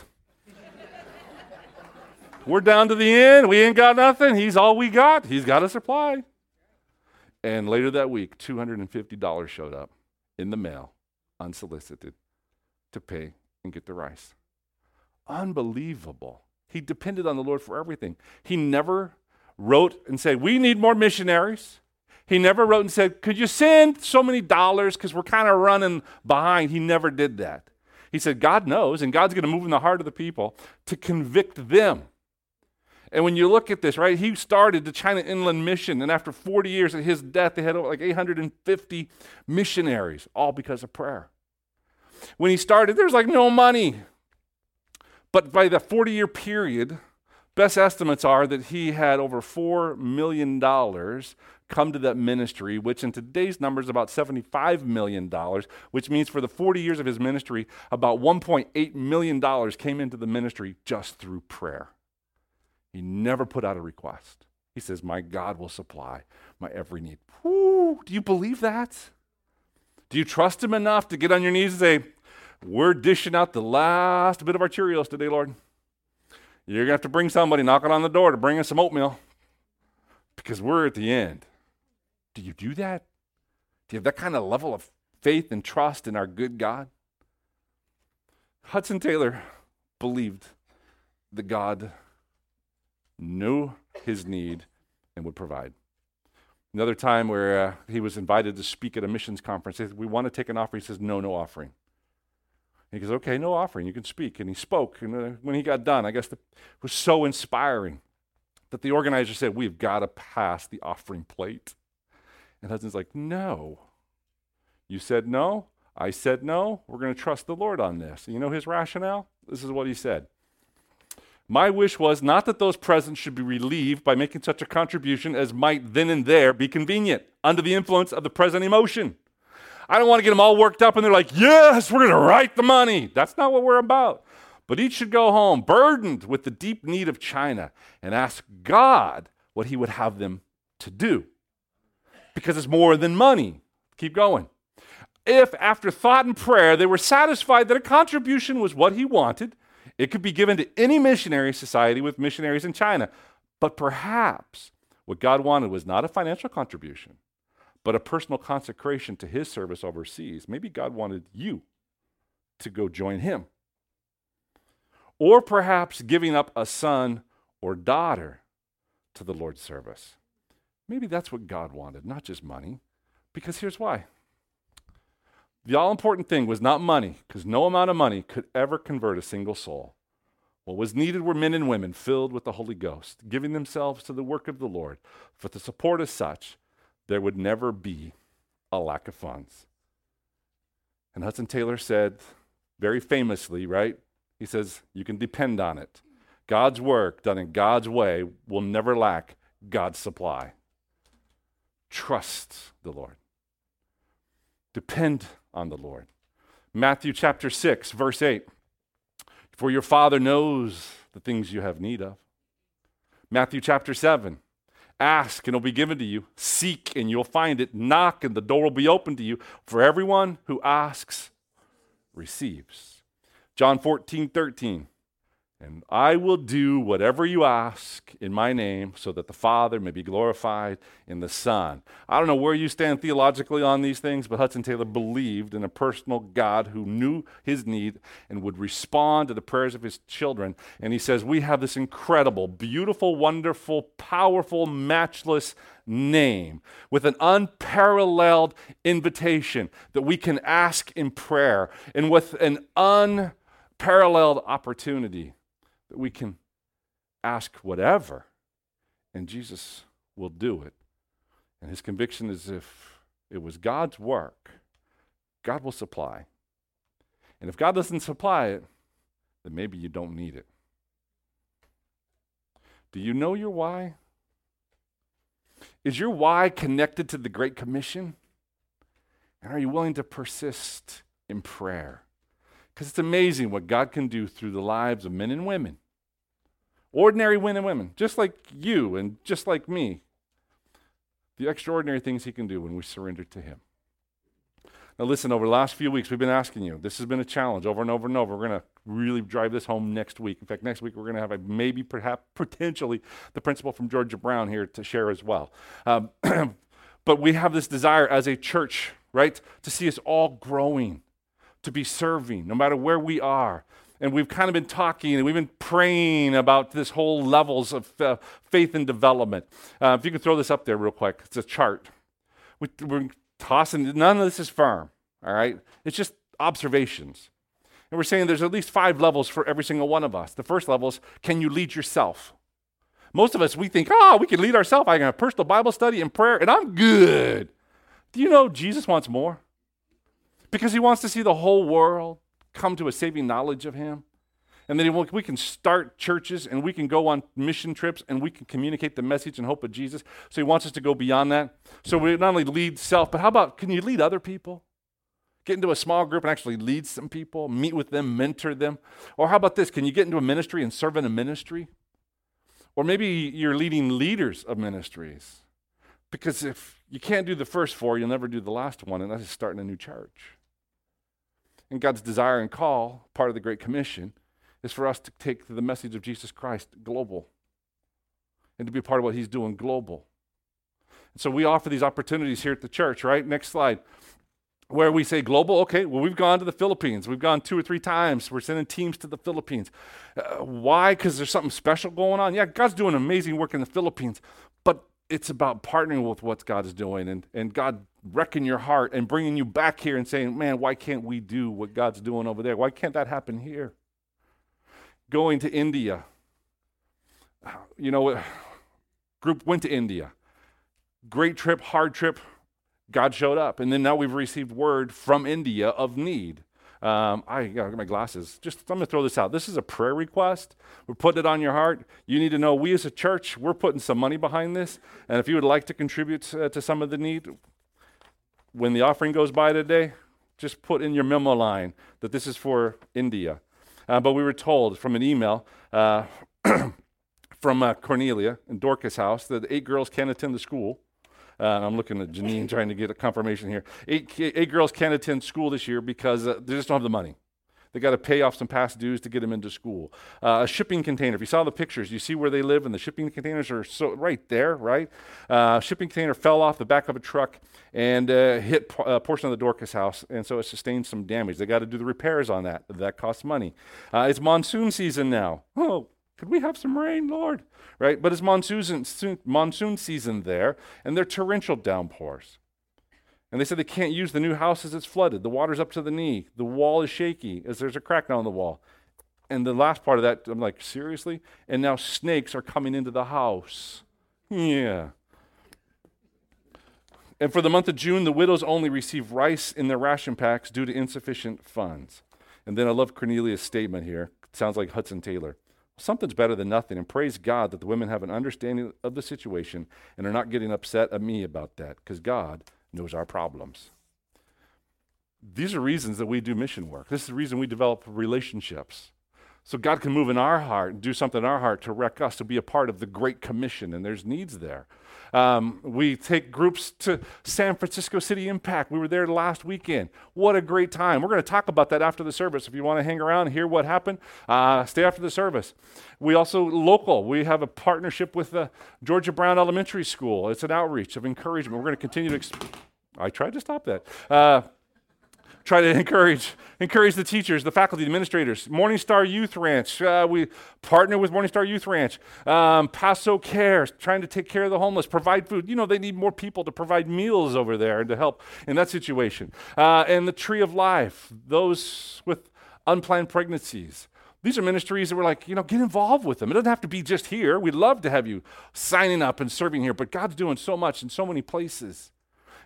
We're down to the end. We ain't got nothing. He's all we got. He's got a supply. And later that week, two hundred fifty dollars showed up in the mail, unsolicited, to pay and get the rice. Unbelievable. He depended on the Lord for everything. He never wrote and said, we need more missionaries. He never wrote and said, could you send so many dollars because we're kind of running behind. He never did that. He said, God knows, and God's going to move in the heart of the people to convict them. And when you look at this, right, he started the China Inland Mission, and after forty years of his death, they had like eight hundred fifty missionaries, all because of prayer. When he started, there was like no money. But by the forty-year period, best estimates are that he had over four million dollars come to that ministry, which in today's numbers is about seventy-five million dollars, which means for the forty years of his ministry, about one point eight million dollars came into the ministry just through prayer. He never put out a request. He says, my God will supply my every need. Woo, do you believe that? Do you trust him enough to get on your knees and say, we're dishing out the last bit of our Cheerios today, Lord. You're going to have to bring somebody knocking on the door to bring us some oatmeal because we're at the end. Do you do that? Do you have that kind of level of faith and trust in our good God? Hudson Taylor believed that God knew his need and would provide. Another time where uh, he was invited to speak at a missions conference, he said, we want to take an offering. He says, no, no offering. And he goes, okay, no offering, you can speak. And he spoke, and uh, when he got done, I guess the, it was so inspiring that the organizer said, we've got to pass the offering plate. And Hudson's like, no. You said no, I said no, we're going to trust the Lord on this. And you know his rationale? This is what he said. My wish was not that those present should be relieved by making such a contribution as might then and there be convenient under the influence of the present emotion. I don't want to get them all worked up and they're like, yes, we're going to write the money. That's not what we're about. But each should go home burdened with the deep need of China and ask God what he would have them to do. Because it's more than money. Keep going. If after thought and prayer they were satisfied that a contribution was what he wanted, it could be given to any missionary society with missionaries in China. But perhaps what God wanted was not a financial contribution, but a personal consecration to his service overseas. Maybe God wanted you to go join him. Or perhaps giving up a son or daughter to the Lord's service. Maybe that's what God wanted, not just money. Because here's why. The all-important thing was not money, because no amount of money could ever convert a single soul. What was needed were men and women filled with the Holy Ghost, giving themselves to the work of the Lord. For the support is such, there would never be a lack of funds. And Hudson Taylor said, very famously, right? He says, you can depend on it. God's work done in God's way will never lack God's supply. Trust the Lord. Depend on the Lord. Matthew chapter six, verse eight. For your Father knows the things you have need of. Matthew chapter seven. Ask and it'll be given to you. Seek and you'll find it. Knock and the door will be open to you. For everyone who asks receives. John fourteen, thirteen. And I will do whatever you ask in my name so that the Father may be glorified in the Son. I don't know where you stand theologically on these things, but Hudson Taylor believed in a personal God who knew his need and would respond to the prayers of his children. And he says, we have this incredible, beautiful, wonderful, powerful, matchless name with an unparalleled invitation that we can ask in prayer and with an unparalleled opportunity that we can ask whatever, and Jesus will do it. And his conviction is if it was God's work, God will supply. And if God doesn't supply it, then maybe you don't need it. Do you know your why? Is your why connected to the Great Commission? And are you willing to persist in prayer? Because it's amazing what God can do through the lives of men and women. Ordinary men and women, just like you and just like me. The extraordinary things he can do when we surrender to him. Now listen, over the last few weeks, we've been asking you. This has been a challenge over and over and over. We're going to really drive this home next week. In fact, next week we're going to have a maybe, perhaps, potentially the principal from Georgia Brown here to share as well. Um, but we have this desire as a church, right, to see us all growing, to be serving, no matter where we are. And we've kind of been talking and we've been praying about this whole levels of uh, faith and development. Uh, if you can throw this up there real quick, it's a chart. We, we're tossing, none of this is firm, all right? It's just observations. And we're saying there's at least five levels for every single one of us. The first level is, can you lead yourself? Most of us, we think, oh, we can lead ourselves. I can have personal Bible study and prayer, and I'm good. Do you know Jesus wants more? Because he wants to see the whole world come to a saving knowledge of him. And then he, we can start churches and we can go on mission trips and we can communicate the message and hope of Jesus. So he wants us to go beyond that. So we not only lead self, but how about, can you lead other people? Get into a small group and actually lead some people, meet with them, mentor them. Or how about this? Can you get into a ministry and serve in a ministry? Or maybe you're leading leaders of ministries. Because if you can't do the first four, you'll never do the last one, and that is starting a new church. And God's desire and call, part of the Great Commission, is for us to take the message of Jesus Christ global and to be a part of what he's doing global. And so we offer these opportunities here at the church, right? Next slide. Where we say global, okay, well, we've gone to the Philippines. We've gone two or three times. We're sending teams to the Philippines. Uh, why? Because there's something special going on? Yeah, God's doing amazing work in the Philippines, but it's about partnering with what God is doing and, and God wrecking your heart and bringing you back here and saying, man, why can't we do what God's doing over there? Why can't that happen here? Going to India. You know, group went to India. Great trip, hard trip. God showed up. And then now we've received word from India of need. Um, I gotta get my glasses. Just, I'm going to throw this out. This is a prayer request. We're putting it on your heart. You need to know we as a church, we're putting some money behind this. And if you would like to contribute uh, to some of the need, when the offering goes by today, just put in your memo line that this is for India. Uh, but we were told from an email uh, from uh, Cornelia in Dorcas' house that eight girls can't attend the school. Uh, I'm looking at Janine trying to get a confirmation here. Eight, eight girls can't attend school this year because uh, they just don't have the money. They got to pay off some past dues to get them into school. Uh, a shipping container. If you saw the pictures, you see where they live, and the shipping containers are so right there, right? Uh, shipping container fell off the back of a truck and uh, hit a po- portion of the Dorcas house, and so it sustained some damage. They got to do the repairs on that. That costs money. Uh, it's monsoon season now. Oh, could we have some rain, Lord? Right? But it's monsoon, monsoon season there, and they're torrential downpours. And they said they can't use the new house as it's flooded. The water's up to the knee. The wall is shaky as there's a crack down the wall. And the last part of that, I'm like, seriously? And now snakes are coming into the house. Yeah. And for the month of June, the widows only receive rice in their ration packs due to insufficient funds. And then I love Cornelia's statement here. It sounds like Hudson Taylor. Something's better than nothing, and praise God that the women have an understanding of the situation and are not getting upset at me about that, because God knows our problems. These are reasons that we do mission work. This is the reason we develop relationships. So God can move in our heart and do something in our heart to wreck us, to be a part of the Great Commission, and there's needs there. Um, we take groups to San Francisco City Impact. We were there last weekend. What a great time. We're going to talk about that after the service. If you want to hang around and hear what happened, uh, stay after the service. We also, local, we have a partnership with the Georgia Brown Elementary School. It's an outreach of encouragement. We're going to continue to, exp- I tried to stop that. Uh, Try to encourage encourage the teachers, the faculty, the administrators. Morning Star Youth Ranch. Uh, we partner with Morning Star Youth Ranch. Um, Paso Care, trying to take care of the homeless, provide food. You know, they need more people to provide meals over there and to help in that situation. Uh, and the Tree of Life, those with unplanned pregnancies. These are ministries that we're like, you know, get involved with them. It doesn't have to be just here. We'd love to have you signing up and serving here, but God's doing so much in so many places.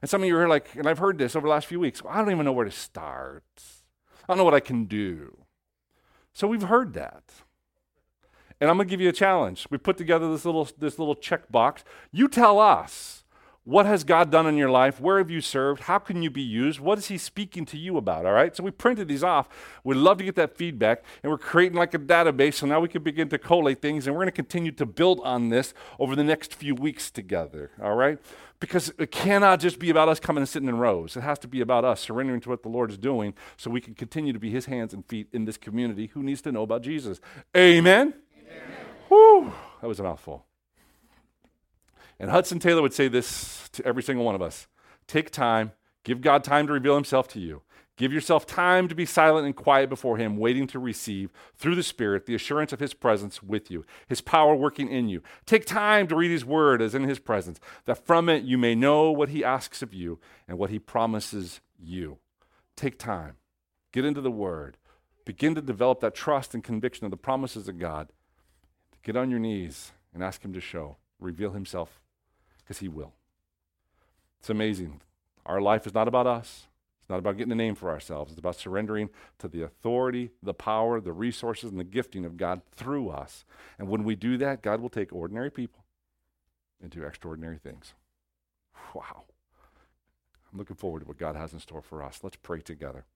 And some of you are like, and I've heard this over the last few weeks, well, I don't even know where to start. I don't know what I can do. So we've heard that. And I'm going to give you a challenge. We put together this little this little check box. You tell us, what has God done in your life? Where have you served? How can you be used? What is he speaking to you about, all right? So we printed these off. We'd love to get that feedback, and we're creating like a database, so now we can begin to collate things, and we're going to continue to build on this over the next few weeks together, all right? Because it cannot just be about us coming and sitting in rows. It has to be about us surrendering to what the Lord is doing so we can continue to be his hands and feet in this community who needs to know about Jesus. Amen? Whew, that was a mouthful. And Hudson Taylor would say this to every single one of us. Take time, give God time to reveal himself to you. Give yourself time to be silent and quiet before him, waiting to receive, through the Spirit, the assurance of his presence with you, his power working in you. Take time to read his word as in his presence, that from it you may know what he asks of you and what he promises you. Take time. Get into the word. Begin to develop that trust and conviction of the promises of God. Get on your knees and ask him to show, reveal himself, because he will. It's amazing. Our life is not about us. It's not about getting a name for ourselves. It's about surrendering to the authority, the power, the resources, and the gifting of God through us. And when we do that, God will take ordinary people and do extraordinary things. Wow. I'm looking forward to what God has in store for us. Let's pray together.